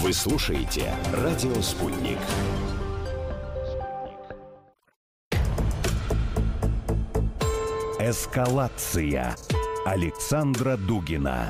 Вы слушаете «Радио Спутник». Эскалация Александра Дугина.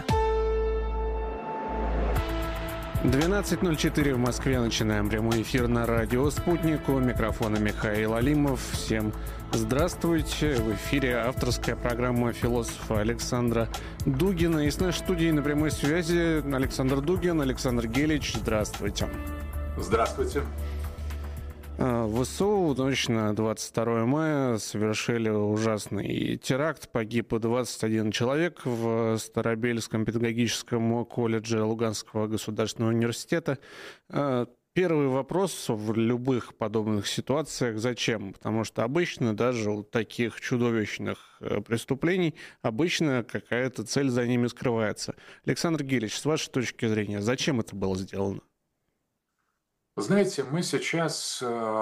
12:04 в Москве. Начинаем прямой эфир на радио «Спутник». У микрофона Михаил Алимов. Всем здравствуйте. В эфире авторская программа философа Александра Дугина. И с нашей студией на прямой связи Александр Дугин, Александр Гелич. Здравствуйте. Здравствуйте. В ВСУ в ночь на 22 мая совершили ужасный теракт. Погиб 21 человек в Старобельском педагогическом колледже Луганского государственного университета. Первый вопрос в любых подобных ситуациях: зачем? Потому что обычно даже у таких чудовищных преступлений обычно какая-то цель за ними скрывается. Александр Гелич, с вашей точки зрения, зачем это было сделано? Знаете, мы сейчас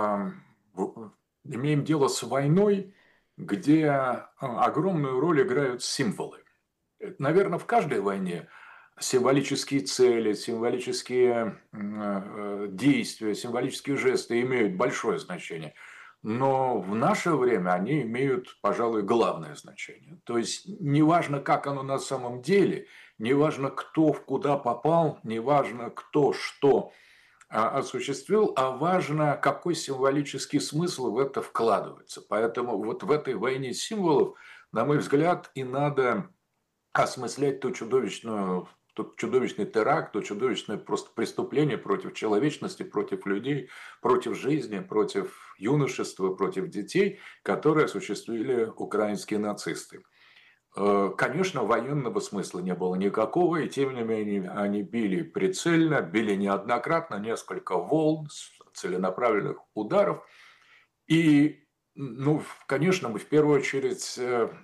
имеем дело с войной, где огромную роль играют символы. Наверное, в каждой войне символические цели, символические действия, символические жесты имеют большое значение. Но в наше время они имеют, пожалуй, главное значение. То есть, неважно, как оно на самом деле, неважно, кто куда попал, неважно, кто что осуществил, а важно, какой символический смысл в это вкладывается. Поэтому вот в этой войне символов, на мой взгляд, и надо осмыслять тот чудовищный теракт, то чудовищное просто преступление против человечности, против людей, против жизни, против юношества, против детей, которые осуществили украинские нацисты. Конечно, военного смысла не было никакого, и тем не менее они били прицельно, били неоднократно, несколько волн, целенаправленных ударов. И, конечно, мы в первую очередь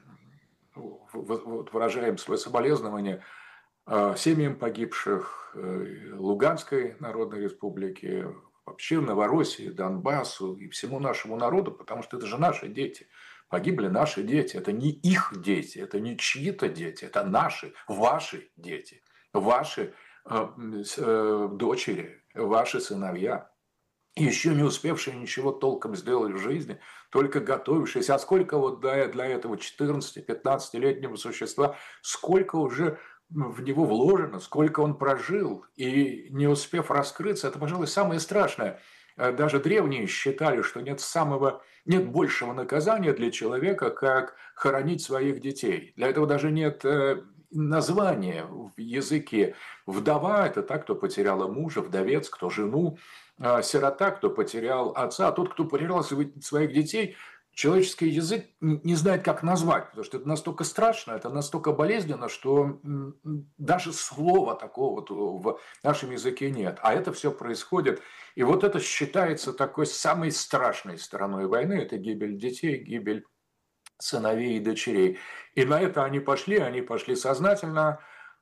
выражаем свое соболезнование семьям погибших Луганской Народной Республики, вообще Новороссии, Донбассу и всему нашему народу, потому что это же наши дети. Погибли наши дети. Это не их дети, это не чьи-то дети, это наши, ваши дети, ваши дочери, ваши сыновья. Еще не успевшие ничего толком сделать в жизни, только готовившиеся. А сколько вот для этого 14-15-летнего существа, сколько уже в него вложено, сколько он прожил, и не успев раскрыться, это, пожалуй, самое страшное. Даже древние считали, что нет большего наказания для человека, как хоронить своих детей. Для этого даже нет названия в языке. Вдова – это та, кто потеряла мужа, вдовец, кто жену, сирота, кто потерял отца, а тот, кто потерял своих детей, человеческий язык не знает, как назвать, потому что это настолько страшно, это настолько болезненно, что даже слова такого вот в нашем языке нет. А это все происходит. И вот это считается такой самой страшной стороной войны. Это гибель детей, гибель сыновей и дочерей. И на это они пошли сознательно.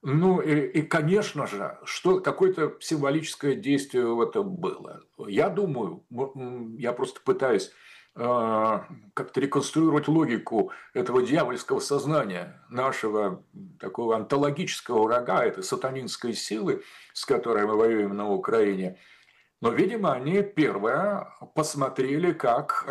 И конечно же, что какое-то символическое действие в этом было. Я думаю, я просто пытаюсь как-то реконструировать логику этого дьявольского сознания, нашего такого онтологического врага, этой сатанинской силы, с которой мы воюем на Украине. Но, видимо, они первые посмотрели, как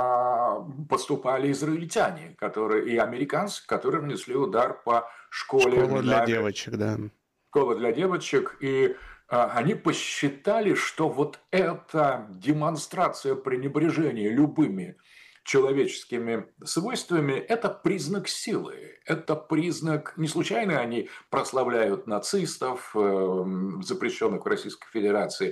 поступали израильтяне и американцы, которые нанесли удар по школе. Школа для девочек, да. Школа для девочек. И они посчитали, что вот эта демонстрация пренебрежения любыми человеческими свойствами – это признак силы, это признак… Не случайно они прославляют нацистов, запрещенных в Российской Федерации,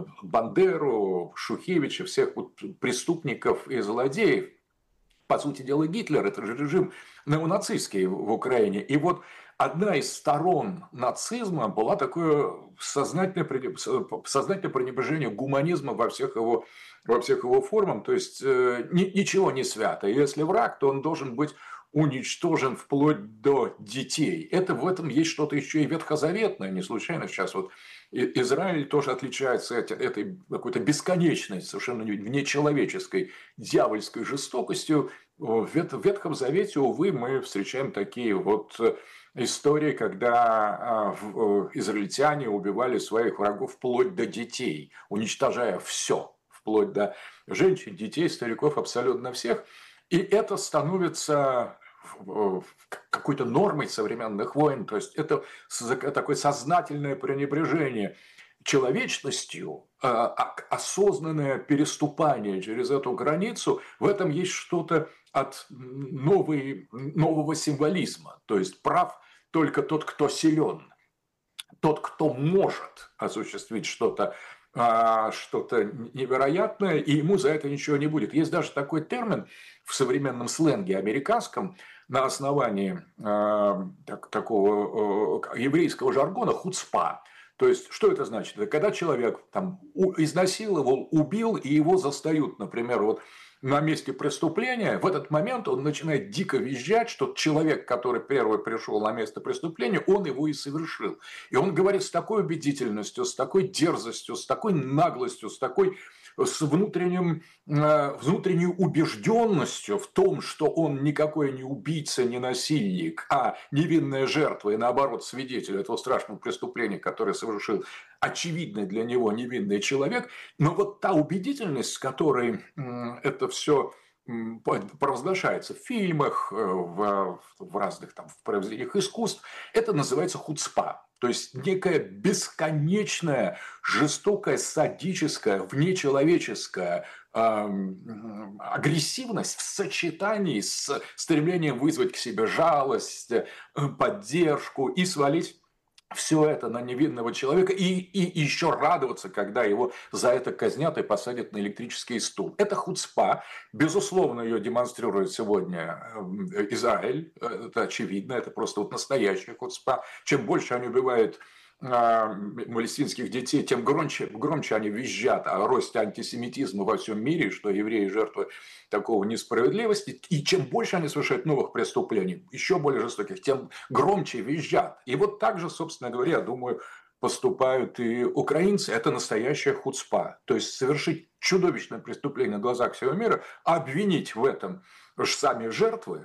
Бандеру, Шухевича, всех преступников и злодеев. По сути дела, Гитлер – это же режим неонацистский в Украине. И вот одна из сторон нацизма была такое сознательное пренебрежение гуманизма во всех его формах. То есть, ничего не свято. Если враг, то он должен быть уничтожен вплоть до детей. В этом есть что-то еще и ветхозаветное. Не случайно сейчас вот Израиль тоже отличается этой какой-то бесконечной, совершенно внечеловеческой, дьявольской жестокостью. В Ветхом Завете, увы, мы встречаем такие вот истории, когда израильтяне убивали своих врагов вплоть до детей, уничтожая все, вплоть до женщин, детей, стариков, абсолютно всех. И это становится какой-то нормой современных войн. То есть это такое сознательное пренебрежение человечностью, осознанное переступание через эту границу. В этом есть что-то от нового символизма. То есть прав только тот, кто силен, тот, кто может осуществить что-то невероятное, и ему за это ничего не будет. Есть даже такой термин в современном сленге американском на основании такого еврейского жаргона хуцпа. То есть, что это значит? Это когда человек там изнасиловал, убил, и его застают, например, вот на месте преступления, в этот момент он начинает дико визжать, что человек, который первый пришел на место преступления, он его и совершил. И он говорит с такой убедительностью, с такой дерзостью, с такой наглостью, с внутренней убежденностью в том, что он никакой не убийца, не насильник, а невинная жертва и, наоборот, свидетель этого страшного преступления, которое совершил очевидный для него невинный человек. Но вот та убедительность, с которой это все провозглашается в фильмах, в разных там в произведениях искусств, это называется хуцпа. То есть некая бесконечная, жестокая, садическая, внечеловеческая агрессивность в сочетании с стремлением вызвать к себе жалость, поддержку и свалить все это на невинного человека и еще радоваться, когда его за это казнят и посадят на электрический стул. Это хуцпа. Безусловно, ее демонстрирует сегодня Израиль. Это очевидно. Это просто вот настоящая хуцпа. Чем больше они убивают палестинских детей, тем громче они визжат о росте антисемитизма во всем мире, что евреи жертвы такого несправедливости. И чем больше они совершают новых преступлений, еще более жестоких, тем громче визжат. И вот так же, собственно говоря, я думаю, поступают и украинцы. Это настоящая хуцпа. То есть совершить чудовищное преступление на глазах всего мира, обвинить в этом сами жертвы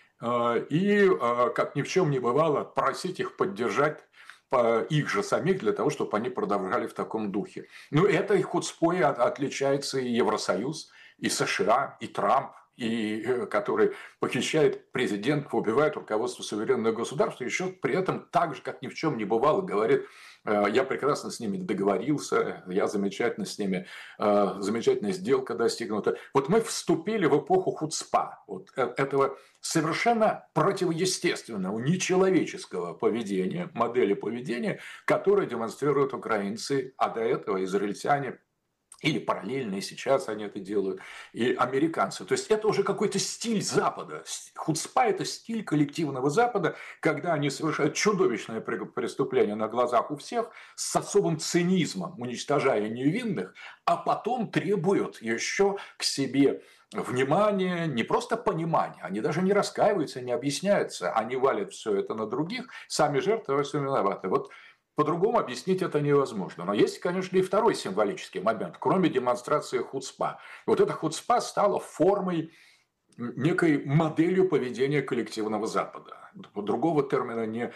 и, как ни в чем не бывало, просить их поддержать их же самих для того, чтобы они продолжали в таком духе. Ну, этой хуцпой отличается и Евросоюз, и США, и Трамп, и который похищает президентов, убивает руководство суверенного государства, еще при этом так же, как ни в чем не бывало, говорит: я прекрасно с ними договорился, я замечательно с ними, замечательная сделка достигнута. Вот мы вступили в эпоху хуцпа, вот этого совершенно противоестественного, нечеловеческого поведения, модели поведения, которую демонстрируют украинцы, а до этого израильтяне, или параллельно, и сейчас они это делают, и американцы. То есть это уже какой-то стиль Запада. Хуцпа – это стиль коллективного Запада, когда они совершают чудовищное преступление на глазах у всех с особым цинизмом, уничтожая невинных, а потом требуют еще к себе внимания, не просто понимания, они даже не раскаиваются, не объясняются, они валят все это на других, сами жертвы во всем виноваты. Вот по-другому объяснить это невозможно. Но есть, конечно, и второй символический момент, кроме демонстрации хуцпа. Вот эта хуцпа стала формой, некой моделью поведения коллективного Запада. Другого термина,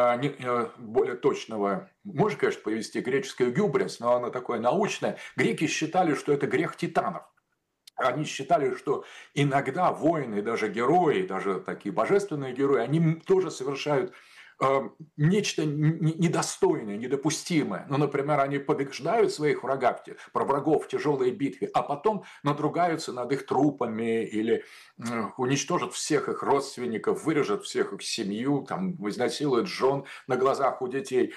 более точного, можно, конечно, повести греческое гюбрис, но оно такое научное. Греки считали, что это грех титанов. Они считали, что иногда воины, даже герои, даже такие божественные герои, они тоже совершают нечто недостойное, недопустимое. Ну, например, они побеждают своих врагов в тяжелой битве, а потом надругаются над их трупами или уничтожат всех их родственников, вырежут всех их семью, там, изнасилуют жен на глазах у детей,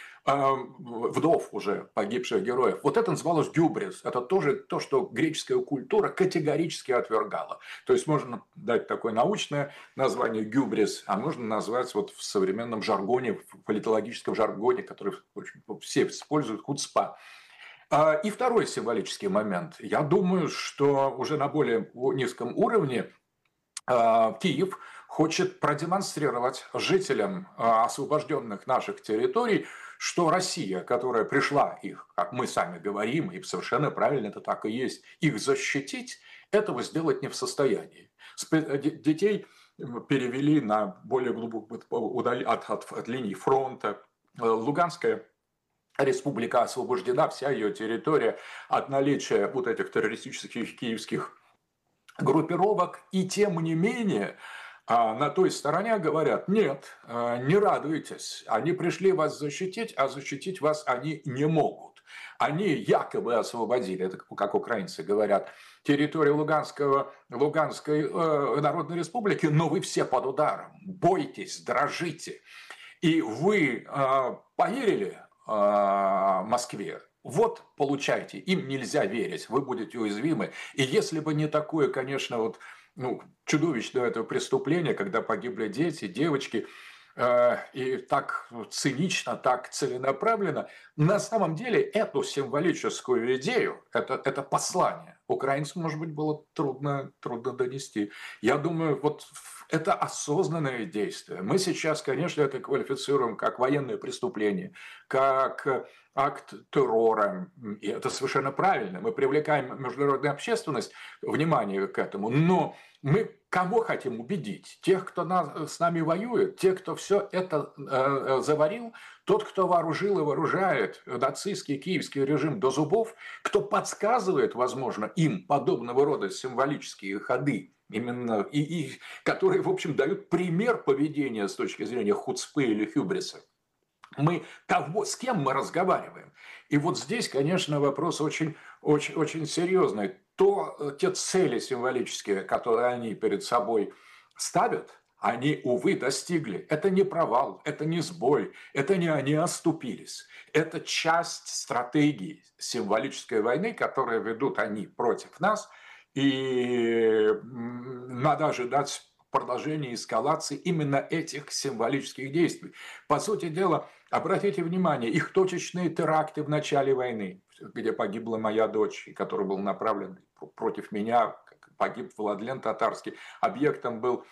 вдов уже погибших героев. Вот это называлось гюбрис. Это тоже то, что греческая культура категорически отвергала. То есть можно дать такое научное название гюбрис, а можно назвать вот в современном жаргоне, в политологическом жаргоне, который все используют, хуцпа. И второй символический момент. Я думаю, что уже на более низком уровне Киев хочет продемонстрировать жителям освобожденных наших территорий, что Россия, которая пришла их, как мы сами говорим, и совершенно правильно это так и есть, их защитить, этого сделать не в состоянии. Детей перевели на более глубокую от линии фронта. Луганская республика освобождена, вся ее территория от наличия вот этих террористических киевских группировок. И тем не менее, на той стороне говорят: нет, не радуйтесь, они пришли вас защитить, а защитить вас они не могут. Они якобы освободили, это как украинцы говорят, территорию Луганской Народной Республики, но вы все под ударом, бойтесь, дрожите. И вы поверили Москве? Вот, получайте, им нельзя верить, вы будете уязвимы. И если бы не такое, конечно, вот, чудовищное это преступление, когда погибли дети, девочки, и так цинично, так целенаправленно, на самом деле эту символическую идею, это послание украинцам, может быть, было трудно донести. Я думаю, вот это осознанное действие. Мы сейчас, конечно, это квалифицируем как военное преступление, как акт террора. И это совершенно правильно. Мы привлекаем международную общественность, внимание к этому. Но мы кого хотим убедить? Тех, кто с нами воюет, тех, кто все это заварил, тот, кто вооружил и вооружает нацистский киевский режим до зубов, кто подсказывает, возможно, им подобного рода символические ходы, именно и которые, в общем, дают пример поведения с точки зрения хуцпы или хюбриса. С кем мы разговариваем? И вот здесь, конечно, вопрос очень, очень, очень серьезный. Те цели символические, которые они перед собой ставят, они, увы, достигли. Это не провал, это не сбой, это не они оступились. Это часть стратегии символической войны, которую ведут они против нас. И надо ожидать продолжения эскалации именно этих символических действий. По сути дела, обратите внимание, их точечные теракты в начале войны, где погибла моя дочь, который был направлен против меня, погиб Владлен Татарский, объектом был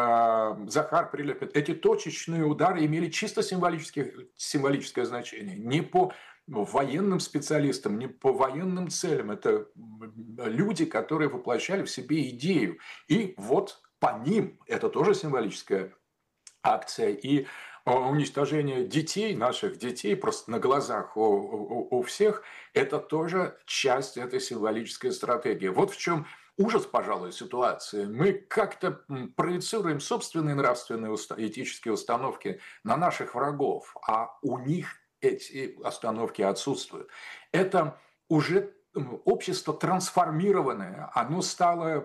Захар Прилепин. Эти точечные удары имели чисто символическое значение. Не по военным специалистам, не по военным целям. Это люди, которые воплощали в себе идею. И вот по ним, это тоже символическая акция, и уничтожение детей, наших детей, просто на глазах у всех, это тоже часть этой символической стратегии. Вот в чем ужас, пожалуй, ситуации. Мы как-то проецируем собственные нравственные этические установки на наших врагов, а у них эти установки отсутствуют. Это уже общество трансформированное, оно стало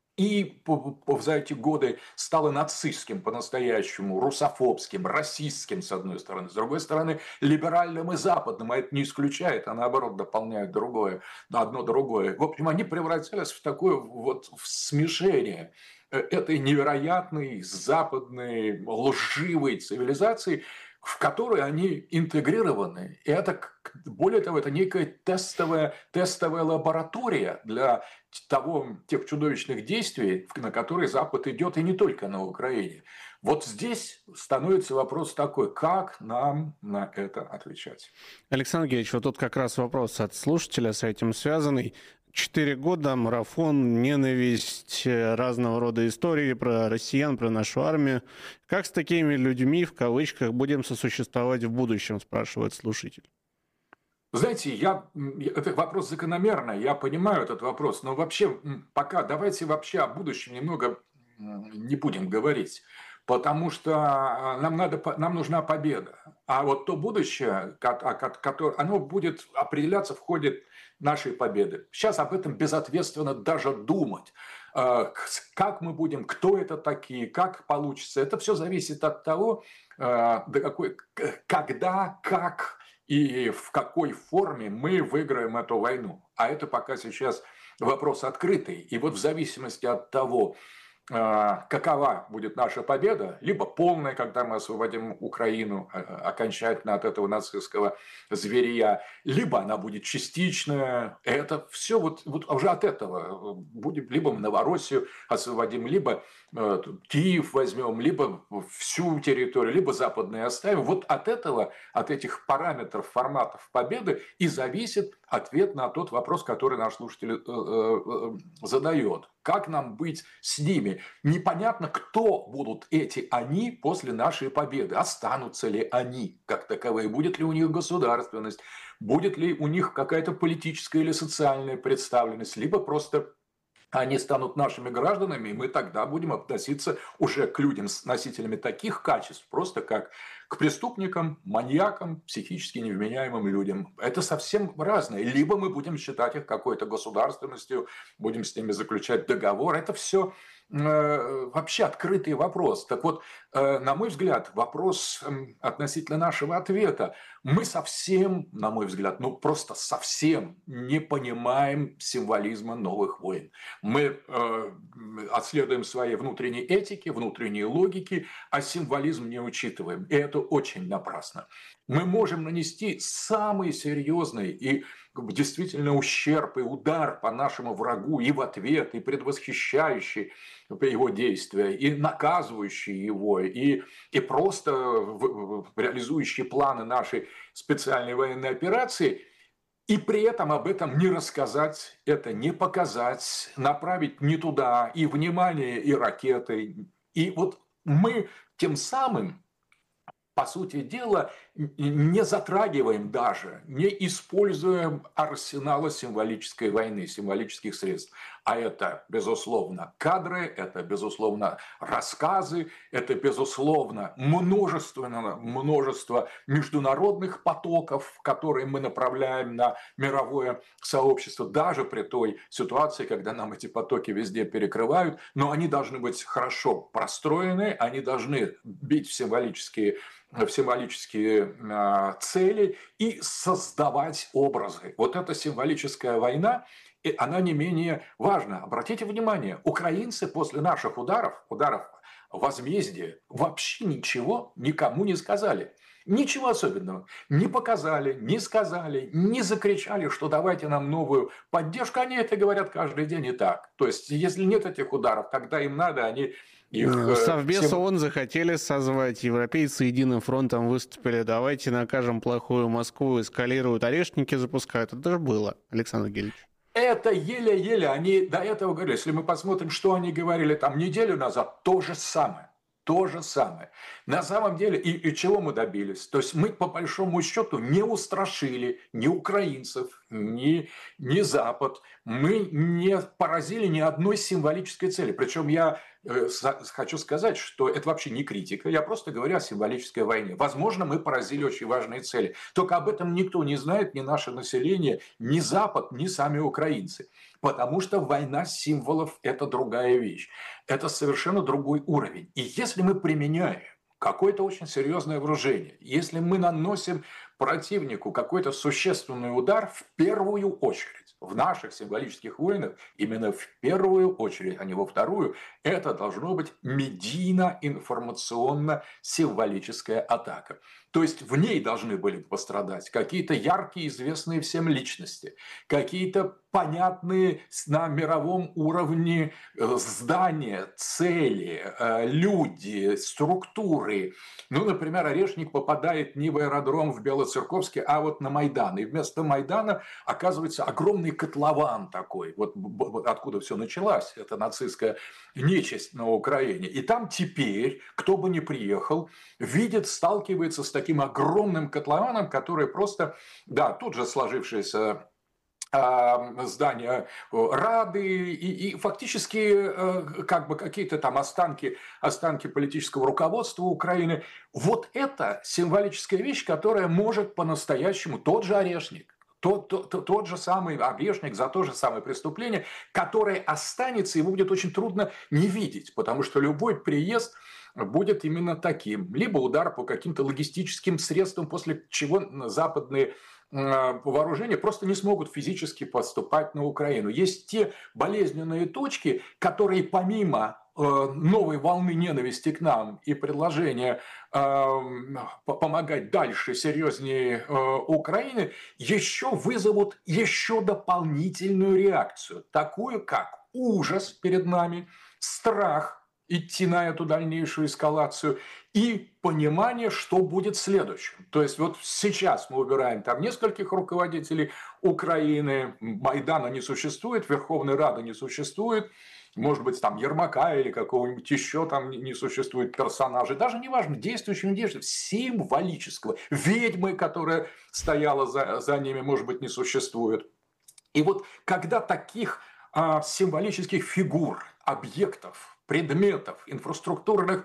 и за эти годы стало нацистским по-настоящему, русофобским, расистским, с одной стороны. С другой стороны, либеральным и западным. А это не исключает, а наоборот дополняет одно другое. В общем, они превратились в такое вот в смешение этой невероятной западной лживой цивилизации, в которой они интегрированы. И это, более того, это некая тестовая лаборатория для тех чудовищных действий, на которые Запад идет, и не только на Украине. Вот здесь становится вопрос такой: как нам на это отвечать? Александр Георгиевич, вот тут как раз вопрос от слушателя с этим связанный. 4 года, марафон, ненависть, разного рода истории про россиян, про нашу армию. Как с такими людьми, в кавычках, будем сосуществовать в будущем, спрашивает слушатель. Знаете, это вопрос закономерный, я понимаю этот вопрос, но вообще пока давайте вообще о будущем немного не будем говорить, потому что нам нужна победа. А вот то будущее, оно будет определяться в ходе нашей победы. Сейчас об этом безответственно даже думать. Как мы будем, кто это такие, как получится. Это все зависит от того, когда, как и в какой форме мы выиграем эту войну. А это пока сейчас вопрос открытый. И вот в зависимости от того, какова будет наша победа, либо полная, когда мы освободим Украину окончательно от этого нацистского зверя, либо она будет частичная. Это все вот уже от этого будем, либо мы Новороссию освободим, либо Киев возьмем, либо всю территорию, либо западные оставим. Вот от этого, от этих параметров, форматов победы и зависит ответ на тот вопрос, который наш слушатель задает. Как нам быть с ними? Непонятно, кто будут эти «они» после нашей победы. Останутся ли они как таковые? Будет ли у них государственность? Будет ли у них какая-то политическая или социальная представленность? Либо просто они станут нашими гражданами, и мы тогда будем относиться уже к людям с носителями таких качеств, просто как к преступникам, маньякам, психически невменяемым людям. Это совсем разное. Либо мы будем считать их какой-то государственностью, будем с ними заключать договор. Это все вообще открытый вопрос. Так вот, на мой взгляд, вопрос относительно нашего ответа. Мы совсем, на мой взгляд, просто совсем не понимаем символизма новых войн. Мы отследуем своей внутренней этики, внутренней логики, а символизм не учитываем. И это очень напрасно. Мы можем нанести самый серьезный и действительно ущерб и удар по нашему врагу и в ответ, и предвосхищающий его действия, и наказывающий его, и просто реализующий планы нашей специальной военной операции, и при этом об этом не рассказать, это не показать, направить не туда и внимание, и ракеты. И вот мы тем самым, по сути дела, не затрагиваем даже, не используем арсенала символической войны, символических средств. А это, безусловно, кадры, это, безусловно, рассказы, это, безусловно, множество международных потоков, которые мы направляем на мировое сообщество, даже при той ситуации, когда нам эти потоки везде перекрывают, но они должны быть хорошо простроены, они должны бить в символические цели и создавать образы. Вот эта символическая война, она не менее важна. Обратите внимание, украинцы после наших ударов возмездия, вообще ничего никому не сказали. Ничего особенного. Не показали, не сказали, не закричали, что давайте нам новую поддержку. Они это говорят каждый день и так. То есть, если нет этих ударов, тогда им надо, они их... Совбез ООН захотели созвать, европейцы единым фронтом выступили, давайте накажем плохую Москву, эскалируют, орешники запускают. Это же было, Александр Гельевич. Это еле-еле, они до этого говорили. Если мы посмотрим, что они говорили там неделю назад, то же самое. То же самое. На самом деле, и чего мы добились? То есть мы, по большому счету, не устрашили ни украинцев, ни Запад. Мы не поразили ни одной символической цели. Причем я хочу сказать, что это вообще не критика. Я просто говорю о символической войне. Возможно, мы поразили очень важные цели. Только об этом никто не знает, ни наше население, ни Запад, ни сами украинцы. Потому что война символов – это другая вещь. Это совершенно другой уровень. И если мы применяем какое-то очень серьезное вооружение, если мы наносим противнику какой-то существенный удар, в первую очередь, в наших символических войнах, именно в первую очередь, а не во вторую, это должно быть медийно-информационно-символическая атака. То есть в ней должны были пострадать какие-то яркие, известные всем личности, какие-то понятные на мировом уровне здания, цели, люди, структуры. Ну, например, Орешник попадает не в аэродром в Белоцерковске, а вот на Майдан. И вместо Майдана оказывается огромный котлован такой. Вот откуда все началось, это нацистская нечисть на Украине. И там теперь, кто бы ни приехал, видит, сталкивается с таким огромным котлованом, который просто, да, тут же сложившийся здания Рады и фактически как бы какие-то там останки политического руководства Украины. Вот это символическая вещь, которая может по-настоящему тот же Орешник, тот же самый Орешник за то же самое преступление, которое останется, ему будет очень трудно не видеть, потому что любой приезд будет именно таким. Либо удар по каким-то логистическим средствам, после чего западные вооружения просто не смогут физически поступать на Украину. Есть те болезненные точки, которые помимо новой волны ненависти к нам и предложения помогать дальше, серьезнее Украины, еще вызовут еще дополнительную реакцию, такую как ужас перед нами, страх идти на эту дальнейшую эскалацию, и понимание, что будет следующим. То есть вот сейчас мы убираем там нескольких руководителей Украины, Майдана не существует, Верховной Рады не существует, может быть, там Ермака или какого-нибудь еще там не существует персонажа, даже неважно, действующего, не действующего, символического, ведьмы, которая стояла за ними, может быть, не существует. И вот когда таких символических фигур, объектов, предметов, инфраструктурных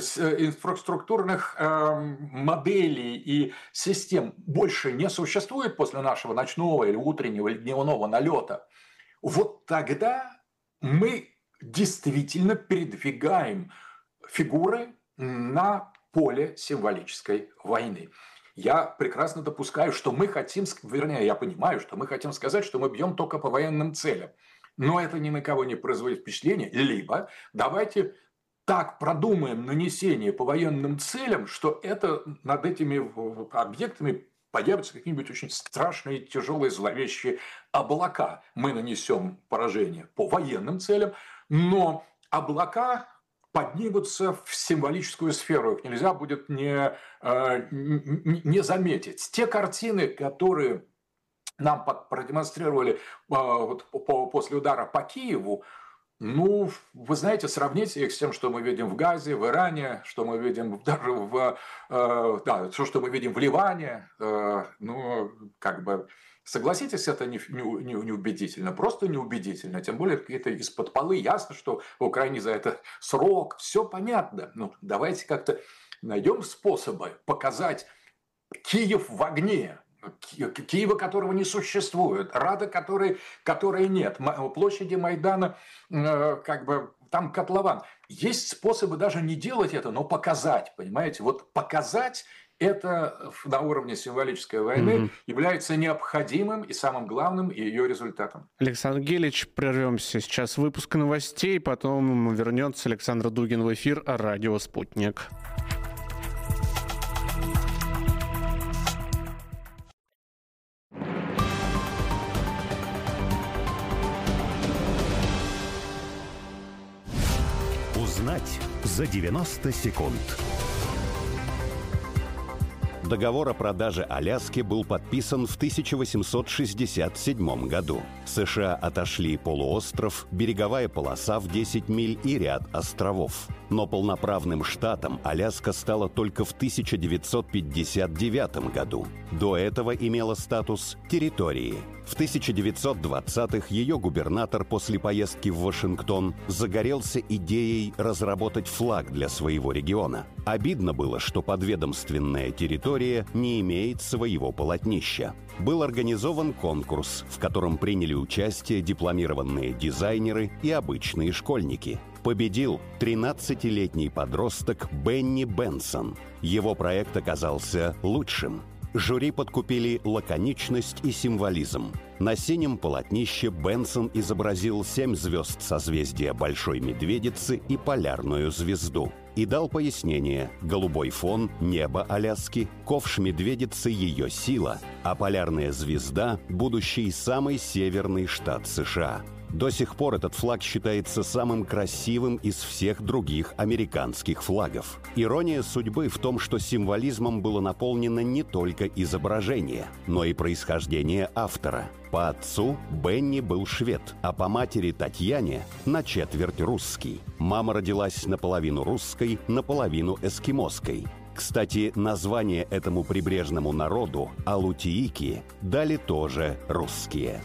моделей и систем больше не существует после нашего ночного или утреннего или дневного налета, вот тогда мы действительно передвигаем фигуры на поле символической войны. Я прекрасно допускаю, что мы хотим, вернее, я понимаю, что мы хотим сказать, что мы бьем только по военным целям. Но это ни на кого не производит впечатления. Либо давайте так продумаем нанесение по военным целям, что это над этими объектами появятся какие-нибудь очень страшные, тяжелые, зловещие облака. Мы нанесем поражение по военным целям, но облака поднимутся в символическую сферу. Их нельзя будет не заметить. Те картины, которые нам продемонстрировали после удара по Киеву, ну, вы знаете, сравните их с тем, что мы видим в Газе, в Иране, что мы видим даже что мы видим в Ливане. Ну, как бы, согласитесь, это неубедительно, просто неубедительно. Тем более, какие-то из-под полы ясно, что в Украине за это срок, все понятно. Ну, давайте как-то найдем способы показать Киев в огне. Киева, которого не существует, Рады, которой нет, площади Майдана, как бы там котлован. Есть способы даже не делать это, но показать, понимаете? Вот показать это на уровне символической войны является необходимым и самым главным ее результатом. Александр Гелич, прервемся сейчас выпуск новостей, потом вернется Александр Дугин в эфир «Радио Спутник». Узнать за 90 секунд. Договор о продаже Аляски был подписан в 1867 году. США отошли полуостров, береговая полоса в 10 миль и ряд островов. Но полноправным штатом Аляска стала только в 1959 году. До этого имела статус территории. В 1920-х ее губернатор после поездки в Вашингтон загорелся идеей разработать флаг для своего региона. Обидно было, что подведомственная территория не имеет своего полотнища. Был организован конкурс, в котором приняли участие дипломированные дизайнеры и обычные школьники. Победил 13-летний подросток Бенни Бенсон. Его проект оказался лучшим. Жюри подкупили лаконичность и символизм. На синем полотнище Бенсон изобразил 7 звезд созвездия Большой Медведицы и полярную звезду. И дал пояснение: голубой фон, небо Аляски, ковш Медведицы — ее сила, а полярная звезда — будущий самый северный штат США. До сих пор этот флаг считается самым красивым из всех других американских флагов. Ирония судьбы в том, что символизмом было наполнено не только изображение, но и происхождение автора. По отцу Бенни был швед, а по матери Татьяне на четверть русский. Мама родилась наполовину русской, наполовину эскимосской. Кстати, название этому прибрежному народу, алутиики, дали тоже русские.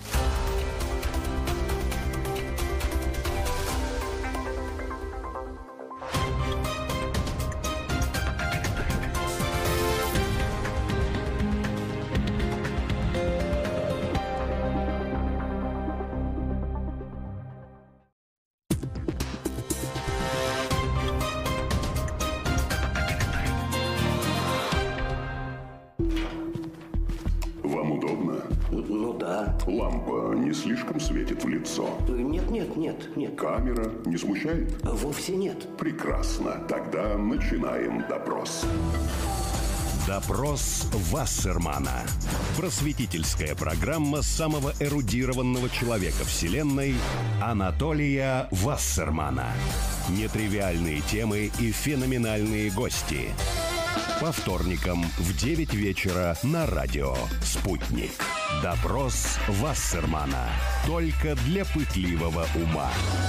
Вам удобно? Ну да. Лампа не слишком светит в лицо? Нет. Камера не смущает? Вовсе нет. Прекрасно. Тогда начинаем допрос. Допрос Вассермана. Просветительская программа самого эрудированного человека Вселенной Анатолия Вассермана. Нетривиальные темы и феноменальные гости. По вторникам в 9 вечера на радио «Спутник». Допрос Вассермана. Только для пытливого ума.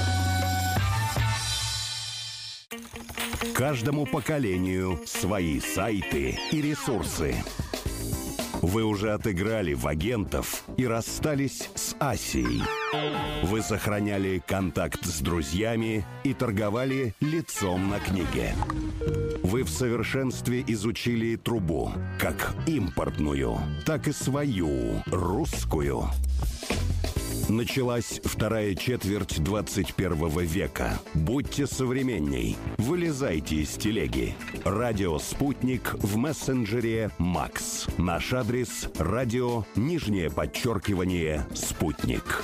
Каждому поколению свои сайты и ресурсы. Вы уже отыграли в агентов и расстались с Асией. Вы сохраняли контакт с друзьями и торговали лицом на книге. Вы в совершенстве изучили трубу, как импортную, так и свою, русскую. Началась вторая четверть 21 века. Будьте современней. Вылезайте из телеги. Радио «Спутник» в мессенджере «Макс». Наш адрес – радио, _«Спутник».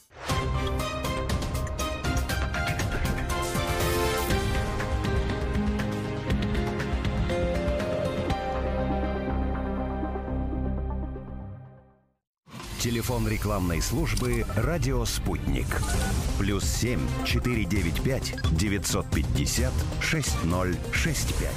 Телефон рекламной службы «Радио Спутник». +7 495 950 6065.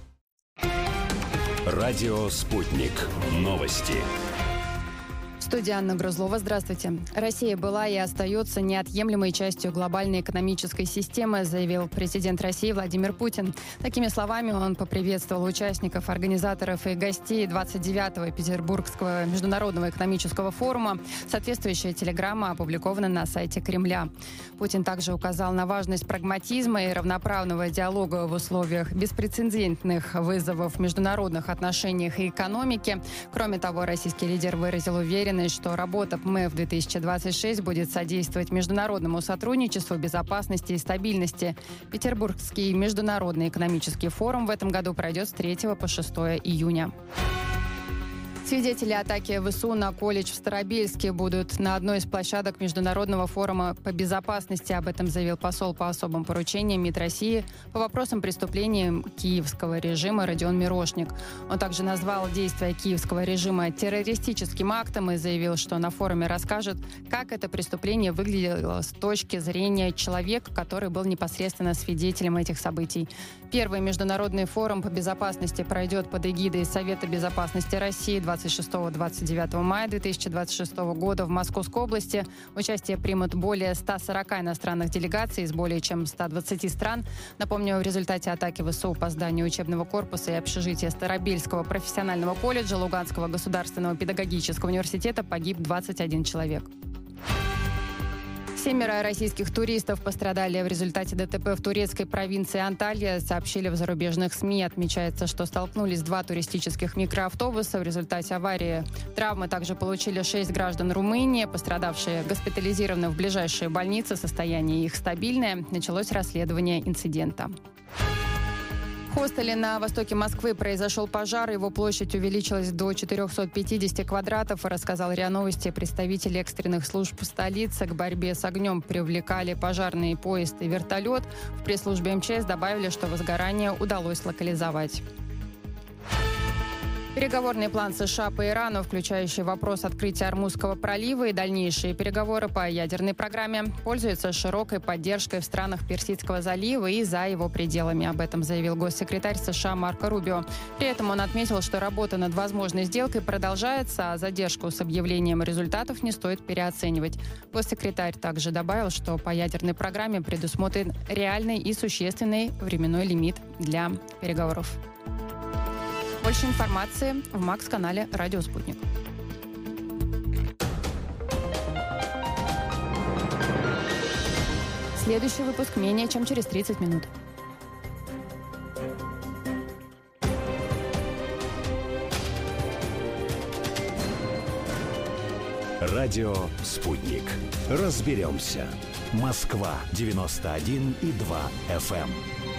Радио Спутник. Новости. Студия Анна Грузлова. Здравствуйте. Россия была и остается неотъемлемой частью глобальной экономической системы, заявил президент России Владимир Путин. Такими словами он поприветствовал участников, организаторов и гостей 29-го Петербургского международного экономического форума. Соответствующая телеграмма опубликована на сайте Кремля. Путин также указал на важность прагматизма и равноправного диалога в условиях беспрецедентных вызовов в международных отношениях и экономике. Кроме того, российский лидер выразил уверенность, что работа ПМЭФ-2026 будет содействовать международному сотрудничеству, безопасности и стабильности. Петербургский международный экономический форум в этом году пройдет с 3 по 6 июня. Свидетели атаки ВСУ на колледж в Старобельске будут на одной из площадок Международного форума по безопасности. Об этом заявил посол по особым поручениям МИД России по вопросам преступлений киевского режима Родион Мирошник. Он также назвал действия киевского режима террористическим актом и заявил, что на форуме расскажет, как это преступление выглядело с точки зрения человека, который был непосредственно свидетелем этих событий. Первый международный форум по безопасности пройдет под эгидой Совета безопасности России 26-29 мая 2026 года в Московской области. Участие примут более 140 иностранных делегаций из более чем 120 стран. Напомню, в результате атаки ВСУ по зданию учебного корпуса и общежития Старобельского профессионального колледжа Луганского государственного педагогического университета погиб 21 человек. 7 российских туристов пострадали в результате ДТП в турецкой провинции Анталья, сообщили в зарубежных СМИ. Отмечается, что столкнулись 2 туристических микроавтобуса. В результате аварии травмы также получили 6 граждан Румынии. Пострадавшие госпитализированы в ближайшие больницы. Состояние их стабильное. Началось расследование инцидента. В хостеле на востоке Москвы произошел пожар. Его площадь увеличилась до 450 квадратов, рассказал РИА Новости. Представители экстренных служб столицы к борьбе с огнем привлекали пожарный поезд и вертолет. В пресс-службе МЧС добавили, что возгорание удалось локализовать. Переговорный план США по Ирану, включающий вопрос открытия Ормузского пролива и дальнейшие переговоры по ядерной программе, пользуется широкой поддержкой в странах Персидского залива и за его пределами. Об этом заявил госсекретарь США Марко Рубио. При этом он отметил, что работа над возможной сделкой продолжается, а задержку с объявлением результатов не стоит переоценивать. Госсекретарь также добавил, что по ядерной программе предусмотрен реальный и существенный временной лимит для переговоров. Больше информации в МАКС-канале «Радио Спутник». Следующий выпуск менее чем через 30 минут. Радио «Спутник». Разберемся. Москва 91,2 FM.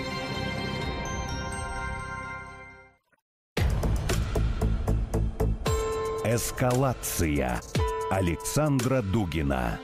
Эскалация. Александра Дугина.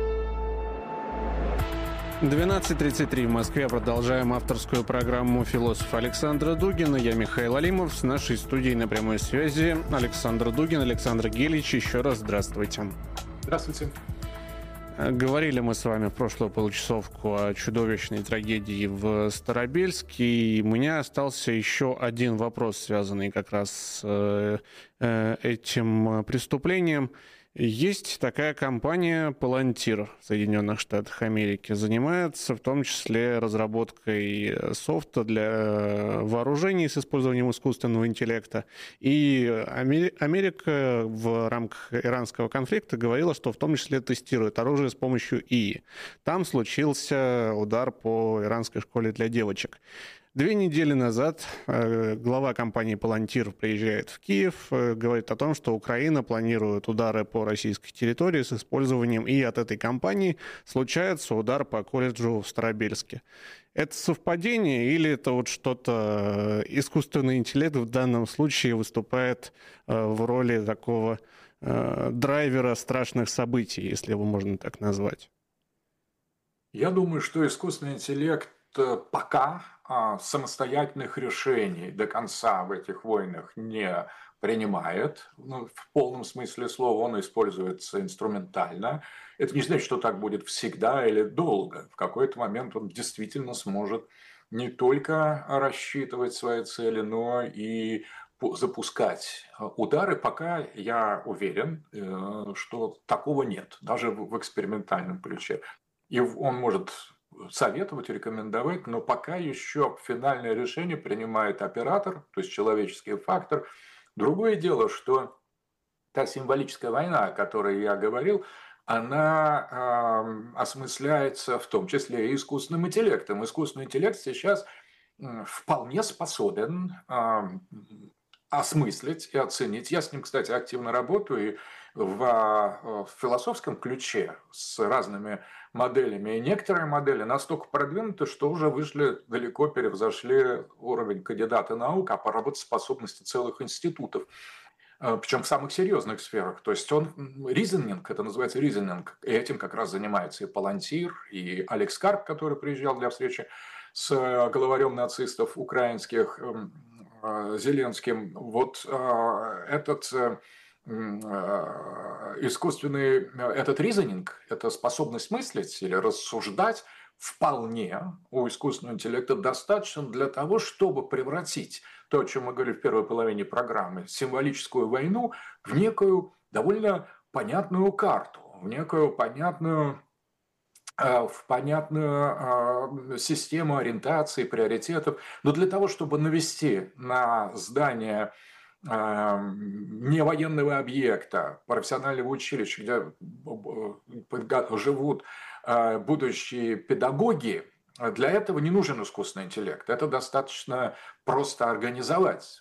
12:33 в Москве. Продолжаем авторскую программу философа Александра Дугина. Я Михаил Алимов. С нашей студией на прямой связи Александр Дугин, Александр Гелич. Еще раз здравствуйте. Здравствуйте. Говорили мы с вами в прошлую получасовку о чудовищной трагедии в Старобельске, и у меня остался еще один вопрос, связанный как раз с этим преступлением. Есть такая компания Palantir в Соединенных Штатах Америки, занимается в том числе разработкой софта для вооружений с использованием искусственного интеллекта. И Америка в рамках иранского конфликта говорила, что в том числе тестирует оружие с помощью ИИ. Там случился удар по иранской школе для девочек. 2 недели назад глава компании Palantir приезжает в Киев, говорит о том, что Украина планирует удары по российской территории с использованием, и от этой компании случается удар по колледжу в Старобельске. Это совпадение или это вот что-то, искусственный интеллект в данном случае выступает в роли такого драйвера страшных событий, если его можно так назвать? Я думаю, что искусственный интеллект пока самостоятельных решений до конца в этих войнах не принимает. В полном смысле слова он используется инструментально. Это не значит, что так будет всегда или долго. В какой-то момент он действительно сможет не только рассчитывать свои цели, но и запускать удары. Пока я уверен, что такого нет, даже в экспериментальном ключе. И он может советовать, рекомендовать, но пока еще финальное решение принимает оператор, то есть человеческий фактор. Другое дело, что та символическая война, о которой я говорил, она осмысляется в том числе и искусственным интеллектом. Искусственный интеллект сейчас вполне способен осмыслить и оценить. Я с ним, кстати, активно работаю и в философском ключе с разными моделями. И некоторые модели настолько продвинуты, что уже вышли, далеко перевзошли уровень кандидата наук, а по работоспособности целых институтов. Причем в самых серьезных сферах. То есть он reasoning, это называется reasoning, и этим как раз занимается и Palantir, и Алекс Карп, который приезжал для встречи с главарем нацистов украинских Зеленским. Вот этот искусственный, этот reasoning, эта способность мыслить или рассуждать вполне у искусственного интеллекта достаточно для того, чтобы превратить то, о чем мы говорили в первой половине программы, символическую войну в некую довольно понятную карту, в некую понятную систему ориентации, приоритетов. Но для того, чтобы навести на здание не военного объекта, профессионального училища, где живут будущие педагоги, для этого не нужен искусственный интеллект. Это достаточно просто организовать.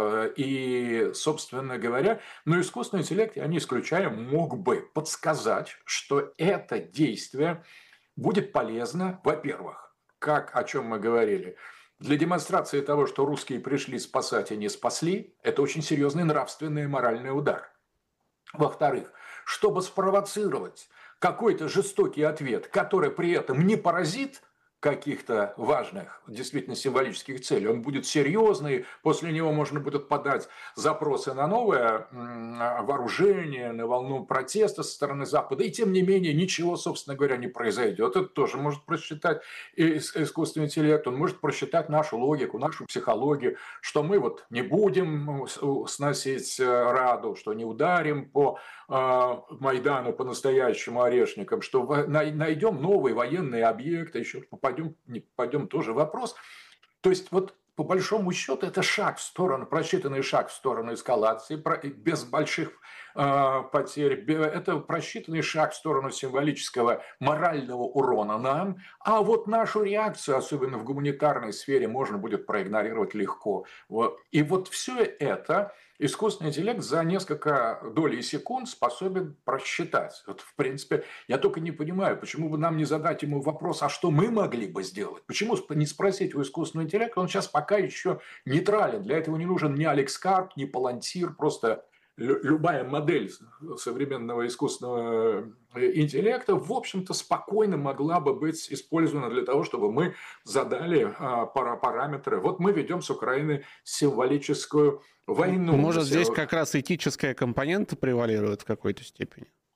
И, собственно говоря, но искусственный интеллект, я не исключаю, мог бы подсказать, что это действие будет полезно, во-первых, как о чем мы говорили, для демонстрации того, что русские пришли спасать и не спасли, это очень серьезный нравственный и моральный удар. Во-вторых, чтобы спровоцировать какой-то жестокий ответ, который при этом не поразит каких-то важных, действительно символических целей, он будет серьезный, после него можно будет подать запросы на новое вооружение, на волну протеста со стороны Запада, и тем не менее ничего, собственно говоря, не произойдет. Это тоже может просчитать искусственный интеллект, он может просчитать нашу логику, нашу психологию, что мы вот не будем сносить Раду, что не ударим по Майдану по-настоящему орешникам, что найдем новые военные объекты, еще не попадем, тоже вопрос. То есть, вот по большому счету, это шаг в сторону, просчитанный шаг в сторону эскалации, без больших потерь. Это просчитанный шаг в сторону символического морального урона нам. А вот нашу реакцию, особенно в гуманитарной сфере, можно будет проигнорировать легко. И вот все это искусственный интеллект за несколько долей секунд способен просчитать. Вот, в принципе, я только не понимаю, почему бы нам не задать ему вопрос, а что мы могли бы сделать? Почему не спросить у искусственного интеллекта? Он сейчас пока еще нейтрален. Для этого не нужен ни Алекс Карп, ни Palantir, просто любая модель современного искусственного интеллекта, в общем-то, спокойно могла бы быть использована для того, чтобы мы задали параметры. Вот мы ведем с Украиной символическую войну. Может, здесь как раз этическая компонента превалирует в какой-то степени?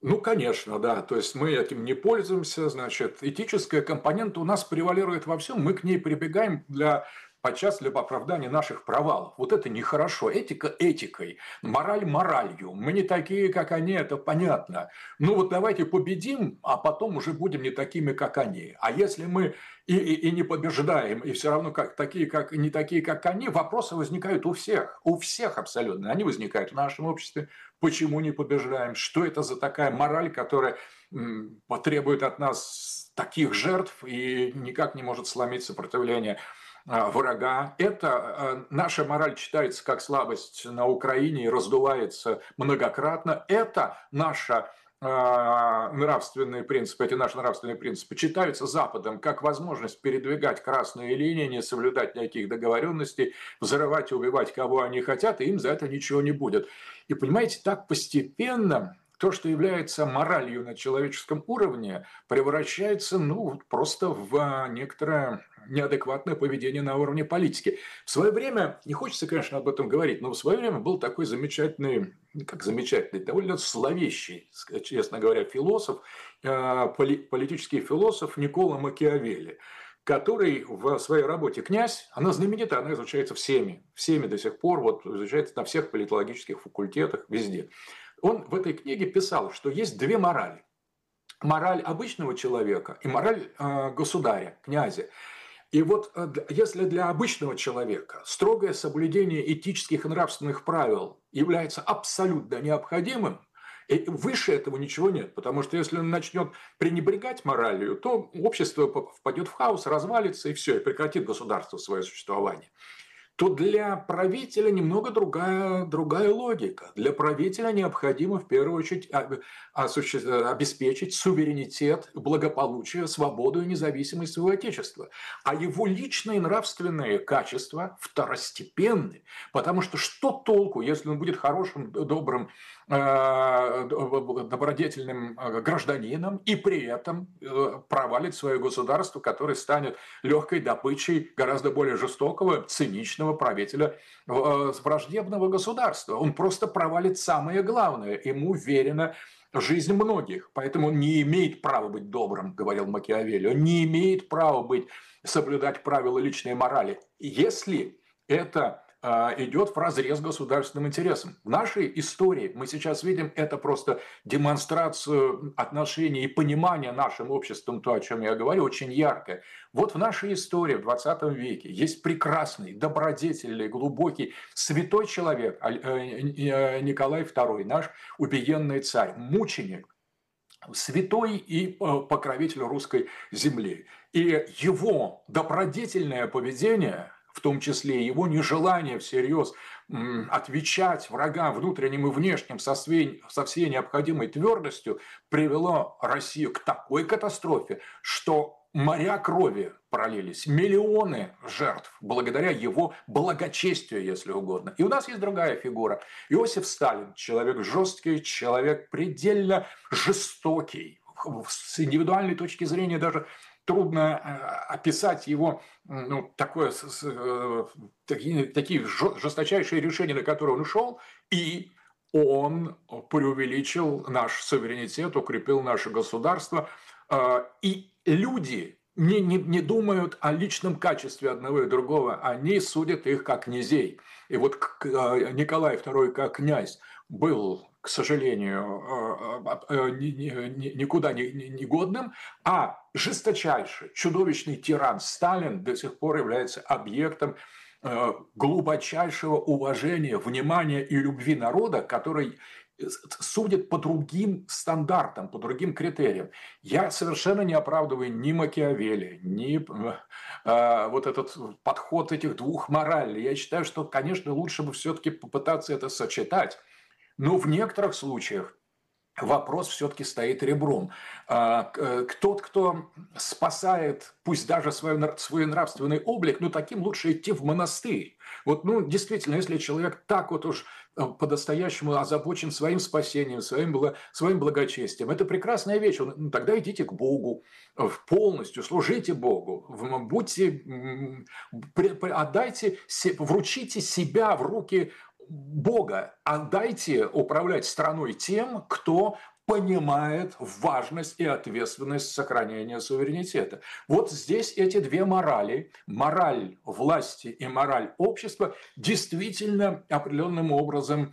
Ну, конечно, да. То есть мы этим не пользуемся. Значит, этическая компонента у нас превалирует во всем. Мы к ней прибегаем подчас для оправдания наших провалов. Вот это нехорошо. Этика этикой, мораль моралью. Мы не такие, как они, это понятно. Ну вот давайте победим, а потом уже будем не такими, как они. А если мы и не побеждаем, и все равно не такие, как они, вопросы возникают у всех абсолютно. Они возникают в нашем обществе. Почему не побеждаем? Что это за такая мораль, которая потребует от нас таких жертв и никак не может сломить сопротивление врага? Это наша мораль читается как слабость на Украине и раздувается многократно. Это наша нравственные принципы, эти наши нравственные принципы читаются Западом как возможность передвигать красные линии, не соблюдать никаких договоренностей, взрывать и убивать кого они хотят, и им за это ничего не будет. И понимаете, так постепенно то, что является моралью на человеческом уровне, превращается просто в некоторое неадекватное поведение на уровне политики. В свое время, не хочется, конечно, об этом говорить, но в свое время был такой замечательный, довольно зловещий, честно говоря, философ, политический философ Никколо Макиавелли, который в своей работе «Князь», она знаменита, она изучается всеми до сих пор, изучается на всех политологических факультетах, везде. Он в этой книге писал, что есть две морали. Мораль обычного человека и мораль государя, князя. И если для обычного человека строгое соблюдение этических и нравственных правил является абсолютно необходимым, и выше этого ничего нет, потому что если он начнет пренебрегать моралью, то общество впадет в хаос, развалится и все, и прекратит государство свое существование. То для правителя немного другая логика. Для правителя необходимо в первую очередь обеспечить суверенитет, благополучие, свободу и независимость своего отечества. А его личные нравственные качества второстепенны. Потому что толку, если он будет хорошим, добрым, добродетельным гражданином и при этом провалит свое государство, которое станет легкой добычей гораздо более жестокого, циничного правителя враждебного государства. Он просто провалит самое главное. Ему верена жизнь многих. Поэтому он не имеет права быть добрым, говорил Макиавелли. Он не имеет права соблюдать правила личной морали, если это идет вразрез с государственным интересом. В нашей истории мы сейчас видим это просто демонстрацию отношений и понимания нашим обществом, то, о чем я говорю, очень яркое. Вот в нашей истории в 20 веке есть прекрасный, добродетельный, глубокий, святой человек Николай II, наш убиенный царь, мученик, святой и покровитель русской земли. И его добродетельное поведение, в том числе его нежелание всерьез отвечать врагам внутренним и внешним со всей необходимой твердостью, привело Россию к такой катастрофе, что моря крови пролились, миллионы жертв благодаря его благочестию, если угодно. И у нас есть другая фигура. Иосиф Сталин, человек жесткий, человек предельно жестокий, с индивидуальной точки зрения даже трудно описать его такие жесточайшие решения, на которые он шел, и он преувеличил наш суверенитет, укрепил наше государство. И люди не думают о личном качестве одного и другого, они судят их как князей. И вот Николай II как князь был, к сожалению, никуда не годным, а жесточайший, чудовищный тиран Сталин до сих пор является объектом глубочайшего уважения, внимания и любви народа, который судит по другим стандартам, по другим критериям. Я совершенно не оправдываю ни Макиавелли, ни этот подход этих двух моралей. Я считаю, что, конечно, лучше бы все-таки попытаться это сочетать. Но в некоторых случаях вопрос все-таки стоит ребром. Тот, кто спасает, пусть даже свой нравственный облик, таким лучше идти в монастырь. Действительно, если человек так уж по-настоящему озабочен своим спасением, своим благочестием, это прекрасная вещь. Тогда идите к Богу, полностью служите Богу, вручите себя в руки Бога, отдайте управлять страной тем, кто понимает важность и ответственность сохранения суверенитета. Вот здесь эти две морали, мораль власти и мораль общества, действительно определенным образом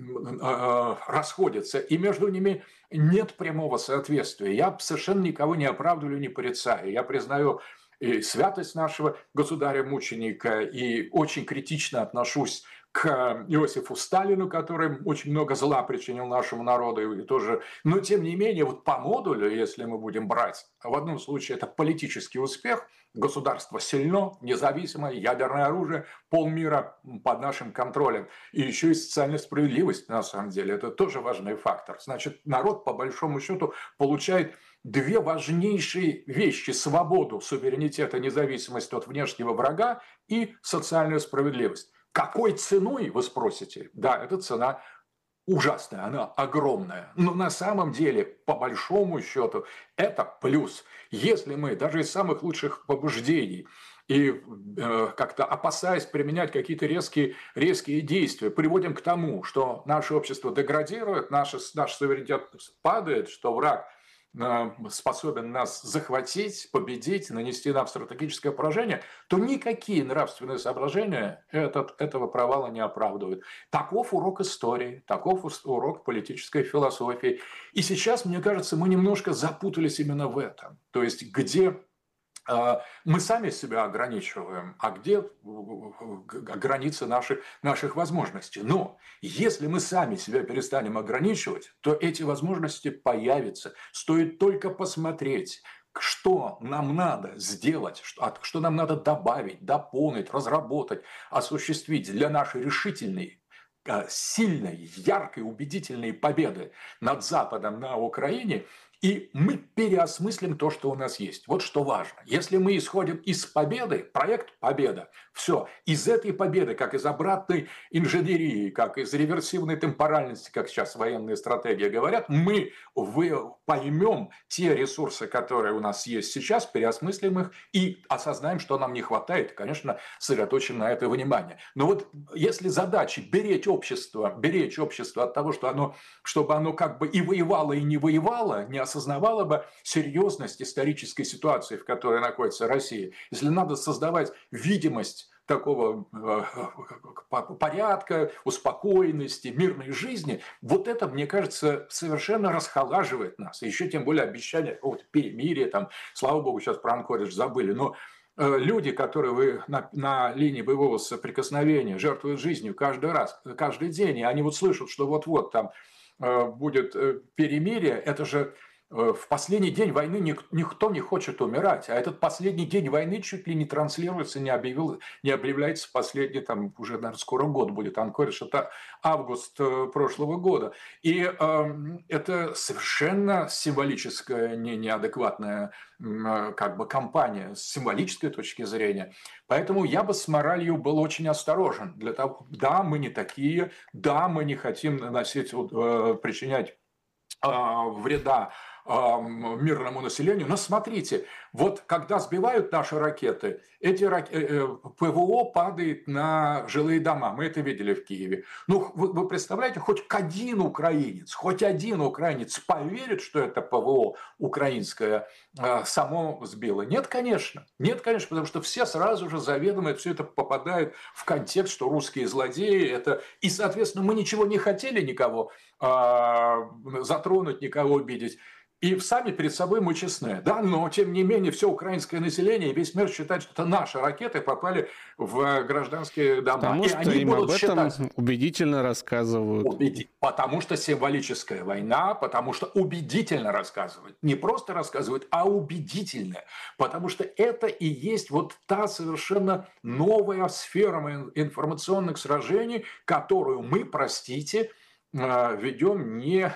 расходятся, и между ними нет прямого соответствия. Я совершенно никого не оправдываю, не порицаю. Я признаю и святость нашего государя-мученика, и очень критично отношусь к Иосифу Сталину, который очень много зла причинил нашему народу, и тоже, но тем не менее, вот по модулю, если мы будем брать, в одном случае это политический успех, государство сильно, независимое, ядерное оружие, полмира под нашим контролем, и еще и социальная справедливость, на самом деле, это тоже важный фактор. Значит, народ, по большому счету, получает две важнейшие вещи: свободу, суверенитет и независимость от внешнего врага и социальную справедливость. Какой ценой, вы спросите? Да, эта цена ужасная, она огромная. Но на самом деле, по большому счету, это плюс. Если мы даже из самых лучших побуждений и как-то опасаясь применять какие-то резкие действия, приводим к тому, что наше общество деградирует, наш суверенитет падает, что враг способен нас захватить, победить, нанести нам стратегическое поражение, то никакие нравственные соображения этого провала не оправдывают. Таков урок истории, таков урок политической философии. И сейчас, мне кажется, мы немножко запутались именно в этом. То есть, где мы сами себя ограничиваем, а где границы наших возможностей. Но если мы сами себя перестанем ограничивать, то эти возможности появятся. Стоит только посмотреть, что нам надо сделать, что нам надо добавить, дополнить, разработать, осуществить для нашей решительной, сильной, яркой, убедительной победы над Западом на Украине. И мы переосмыслим то, что у нас есть. Вот что важно. Если мы исходим из победы, проект «Победа», все, из этой победы, как из обратной инженерии, как из реверсивной темпоральности, как сейчас военные стратегии говорят, мы поймем те ресурсы, которые у нас есть сейчас, переосмыслим их и осознаем, что нам не хватает, и, конечно, сосредоточим на это внимание. Но вот если задача беречь общество от того, чтобы оно как бы и воевало, и не воевало, не осознавала бы серьезность исторической ситуации, в которой находится Россия, если надо создавать видимость такого порядка, успокоенности, мирной жизни, вот это, мне кажется, совершенно расхолаживает нас. И еще тем более обещание какого-то перемирия, там, слава богу, сейчас про Анкоридж забыли, но люди, которые на линии боевого соприкосновения жертвуют жизнью каждый день, и они вот слышат, что вот-вот там будет перемирие, это же в последний день войны никто не хочет умирать, а этот последний день войны чуть ли не транслируется, не объявляется последний, там уже, наверное, скоро год будет, Анкоридж, это август прошлого года. И это совершенно символическая, неадекватная как бы кампания с символической точки зрения. Поэтому я бы с моралью был очень осторожен. Да, мы не такие, да, мы не хотим наносить, причинять вреда мирному населению. Но смотрите, вот когда сбивают наши ракеты, ПВО падает на жилые дома. Мы это видели в Киеве. Ну, вы представляете, хоть один украинец поверит, что это ПВО украинское само сбило? Нет, конечно. Нет, конечно, потому что все сразу же заведомо все это попадает в контекст, что русские злодеи. И, соответственно, мы ничего не хотели никого затронуть, никого обидеть. И сами перед собой мы честны, да, но тем не менее все украинское население и весь мир считает, что это наши ракеты попали в гражданские дома. Потому и что они им будут об этом считать, убедительно рассказывают. Потому что символическая война, потому что убедительно рассказывают. Не просто рассказывают, а убедительно. Потому что это и есть вот та совершенно новая сфера информационных сражений, которую мы, простите, ведем не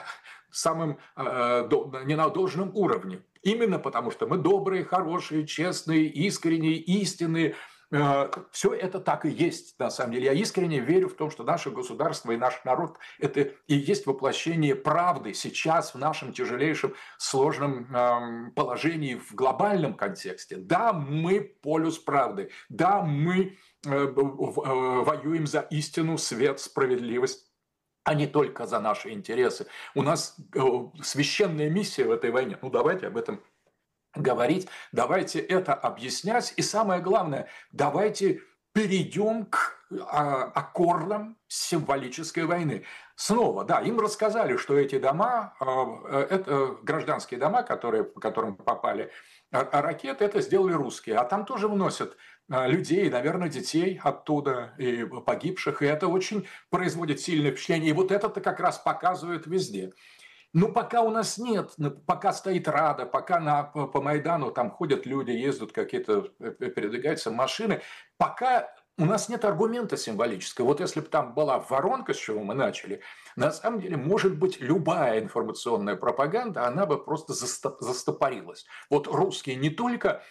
на должном уровне. Именно потому, что мы добрые, хорошие, честные, искренние, истинные. Все это так и есть, на самом деле. Я искренне верю в том, что наше государство и наш народ – это и есть воплощение правды сейчас в нашем тяжелейшем, сложном положении в глобальном контексте. Да, мы полюс правды. Да, мы воюем за истину, свет, справедливость. а не только за наши интересы. У нас священная миссия в этой войне. Ну, давайте об этом говорить, давайте это объяснять. И самое главное, давайте перейдем к аккордам символической войны. Снова, да, им рассказали, что эти дома, это гражданские дома, по которым попали ракеты, это сделали русские. А там тоже вносят людей, наверное, детей оттуда, и погибших. И это очень производит сильное впечатление. И вот это-то как раз показывают везде. Ну, пока у нас нет, пока стоит Рада, пока по Майдану там ходят люди, ездят какие-то, передвигаются машины, пока у нас нет аргумента символического. Вот если бы там была воронка, с чего мы начали, на самом деле, может быть, любая информационная пропаганда, она бы просто застопорилась. Вот русские не только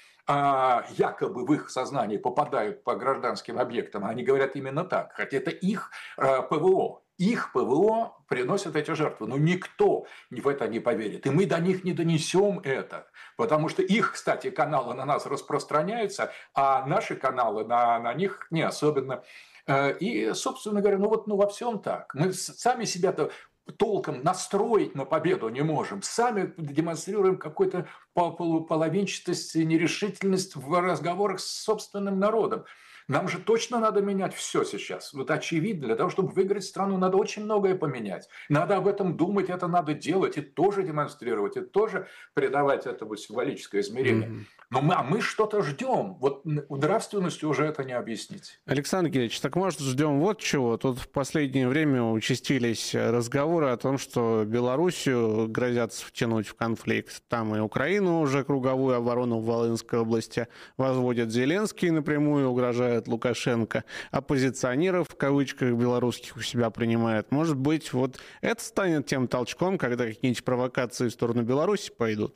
якобы в их сознании попадают по гражданским объектам, они говорят именно так, хотя это их ПВО. Их ПВО приносят эти жертвы, но никто в это не поверит. И мы до них не донесем это, потому что их, кстати, каналы на нас распространяются, а наши каналы на них не особенно. И, собственно говоря, ну во всем так. Мы сами себя-то толком настроить на победу не можем. Сами демонстрируем какую-то половинчатость и нерешительность в разговорах с собственным народом. Нам же точно надо менять все сейчас. Вот очевидно, для того, чтобы выиграть страну, надо очень многое поменять. Надо об этом думать, это надо делать, и тоже демонстрировать, и тоже придавать этому символическое измерение. Mm-hmm. Но мы что-то ждем. Вот нравственностью уже это не объяснить. Александр Георгиевич, так может ждем вот чего? Тут в последнее время участились разговоры о том, что Белоруссию грозятся втянуть в конфликт. Там и Украину уже круговую оборону в Волынской области возводит Зеленский, напрямую угрожает Лукашенко. Оппозиционеров, в кавычках, белорусских у себя принимает. Может быть, вот это станет тем толчком, когда какие-нибудь провокации в сторону Беларуси пойдут?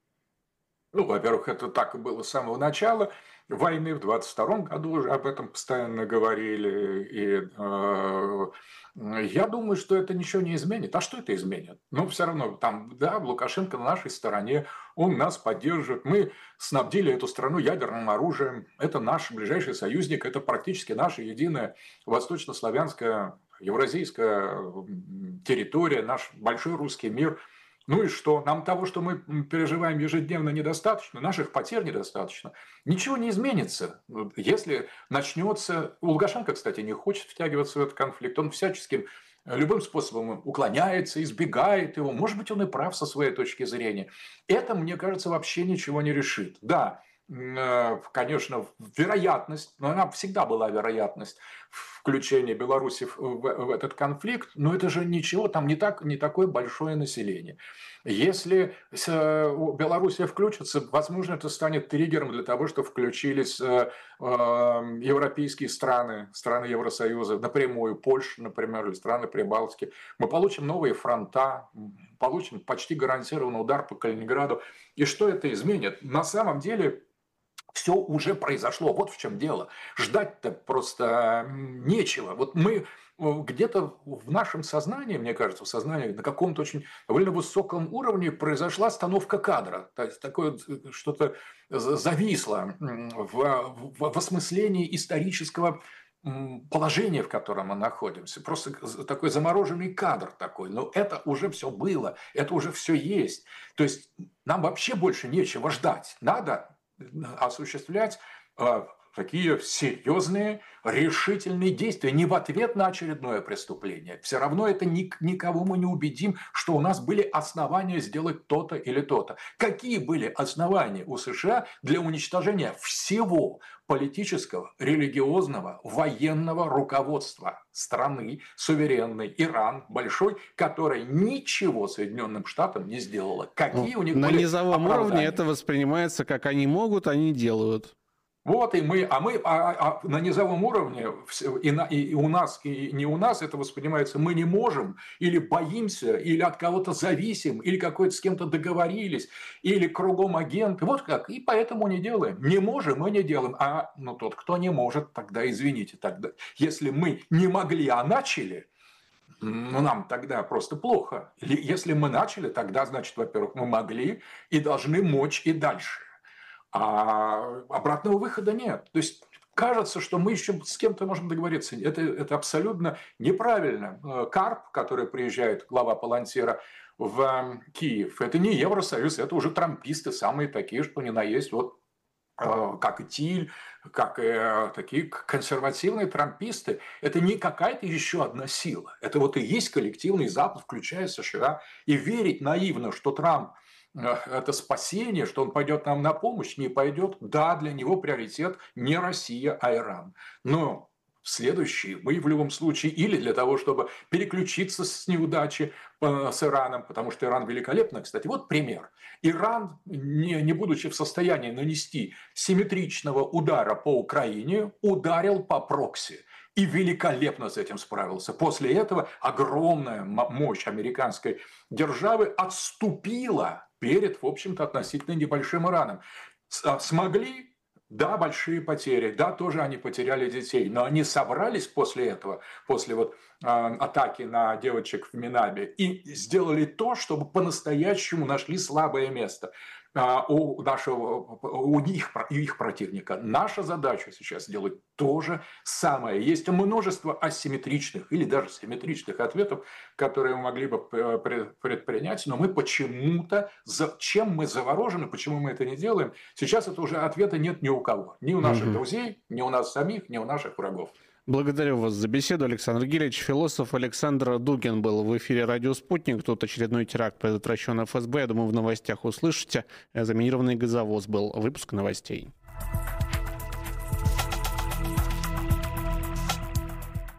Ну, во-первых, это так и было с самого начала войны. В 22-м году уже об этом постоянно говорили. И я думаю, что это ничего не изменит. А что это изменит? Ну, все равно, там, да, Лукашенко на нашей стороне, он нас поддерживает. Мы снабдили эту страну ядерным оружием. Это наш ближайший союзник. Это практически наша единая восточнославянская, евразийская территория, наш большой русский мир. Ну и что? Нам того, что мы переживаем ежедневно, недостаточно, наших потерь недостаточно. Ничего не изменится, если начнется... Лукашенко, кстати, не хочет втягиваться в этот конфликт. Он всяческим, любым способом уклоняется, избегает его. Может быть, он и прав со своей точки зрения. Это, мне кажется, вообще ничего не решит. Да, конечно, вероятность, но она всегда была вероятность включения Беларуси в этот конфликт, но это же ничего, там не такое большое население. Если Белоруссия включится, возможно, это станет триггером для того, чтобы включились европейские страны Евросоюза, напрямую Польша, например, или страны Прибалтики. Мы получим новые фронта, получим почти гарантированный удар по Калининграду. И что это изменит? На самом деле... Все уже произошло, вот в чем дело. Ждать-то просто нечего. Вот мы где-то в нашем сознании, мне кажется, в сознании на каком-то очень довольно высоком уровне произошла остановка кадра. То есть такое что-то зависло в осмыслении исторического положения, в котором мы находимся. Просто такой замороженный кадр такой. Но это уже все было, это уже все есть. То есть нам вообще больше нечего ждать. Надо осуществлять такие серьезные, решительные действия. Не в ответ на очередное преступление. Все равно это никого мы не убедим, что у нас были основания сделать то-то или то-то. Какие были основания у США для уничтожения всего политического, религиозного, военного руководства страны, суверенной, Иран, большой, которая ничего Соединенным Штатам не сделала? Какие у них на были низовом оправдания? уровне это воспринимается как они могут, они делают. Вот и мы на низовом уровне, и у нас, и не у нас это воспринимается, мы не можем, или боимся, или от кого-то зависим, или с кем-то договорились, или кругом агенты, вот как, и поэтому не делаем. Не можем, мы не делаем. Тот, кто не может, тогда извините, тогда, если мы не могли, а начали, нам тогда просто плохо. Если мы начали, тогда, значит, во-первых, мы могли и должны мочь и дальше. А обратного выхода нет. То есть кажется, что мы еще с кем-то можем договориться. Это абсолютно неправильно. Карп, который приезжает, глава Палантира, в Киев, это не Евросоюз, это уже трамписты, самые такие, что ни на есть, вот как и Тиль, как и такие консервативные трамписты. Это не какая-то еще одна сила. Это вот и есть коллективный Запад, включая США. И верить наивно, что Трамп это спасение, что он пойдет нам на помощь, не пойдет. Да, для него приоритет не Россия, а Иран. Но следующие мы в любом случае или для того, чтобы переключиться с неудачи с Ираном, потому что Иран великолепно, кстати. Вот пример. Иран, не будучи в состоянии нанести симметричного удара по Украине, ударил по прокси. И великолепно с этим справился. После этого огромная мощь американской державы отступила перед, в общем-то, относительно небольшим Ираном. Смогли? Да, большие потери, да, тоже они потеряли детей, но они собрались после этого, после вот атаки на девочек в Минабе и сделали то, чтобы по-настоящему нашли слабое место у их противника. Наша задача сейчас сделать то же самое. Есть множество асимметричных или даже симметричных ответов, которые мы могли бы предпринять, но мы почему-то, чем мы заворожены, почему мы это не делаем, сейчас это уже ответа нет ни у кого. Ни у наших друзей, ни у нас самих, ни у наших врагов. Благодарю вас за беседу, Александр Гилевич. Философ Александр Дугин был в эфире «Радио Спутник». Тут очередной теракт предотвращен ФСБ. Я думаю, в новостях услышите. Заминированный газовоз был. Выпуск новостей.